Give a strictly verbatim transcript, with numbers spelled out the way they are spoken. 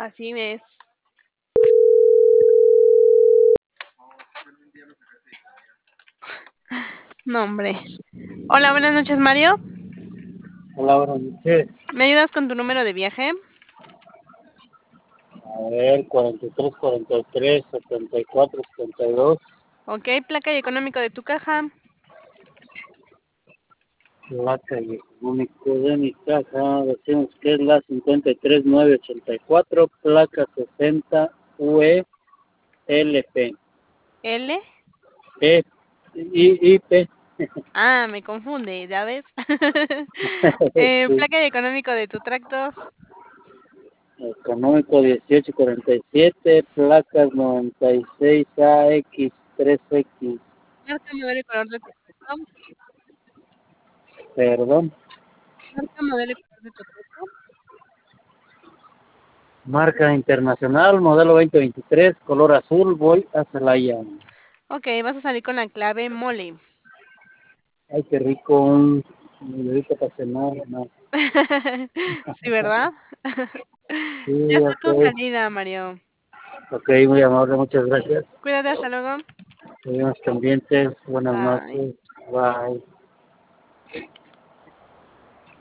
Así es. No, hombre. Hola, buenas noches, Mario. Hola, buenas noches. ¿Me ayudas con tu número de viaje? A ver, cuarenta y tres, cuarenta y tres, setenta y cuatro, setenta y dos. Ok, placa y económico de tu caja. Placa y económico de mi caja. Decimos que es la cincuenta y tres mil novecientos ochenta y cuatro, placa sesenta U E L P. L. E, I, I, P. Ah, me confunde, ¿ya ves? eh, Sí. placa y económico de tu tractor. Económico dieciocho cuarenta y siete, placas noventa y seis A X tres X. Marca, modelo y color de tu tractor. Perdón. Marca, modelo y color de tu tractor. Marca internacional, modelo veinte veintitrés, color azul, voy a Celaya. Ok, vas a salir con la clave mole. Ay, qué rico, un rico para cenar, ¿no? Sí, ¿verdad? Ya Sí, está tu ok. salida, Mario. Ok, muy amable, muchas gracias. Cuídate, hasta luego. Seguimos pendientes. Buenas Bye. noches. Bye.